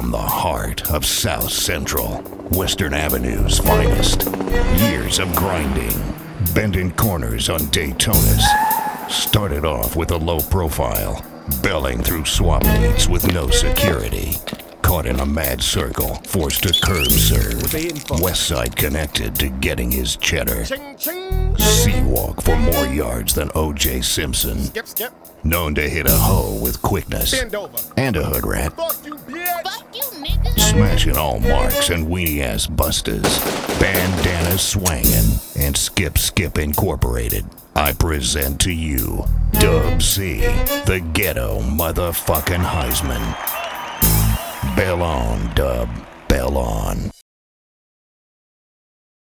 From the heart of South Central, Western Avenue's finest. Years of grinding, bending corners on Daytonas. Started off with a low profile, belling through swap meets with no security. Caught in a mad circle, forced to curb serve. Westside connected to getting his cheddar. Seawalk for more yards than O.J. Simpson. Skip. Known to hit a hoe with quickness. Bend over. And a hood rat. Fuck you, bitch. Fuck you, nigga. Smashing all marks and weenie-ass busters. Bandana swanging and Skip Incorporated. I present to you Dub C, the ghetto motherfucking Heisman. Bell on, Dub. Bell on.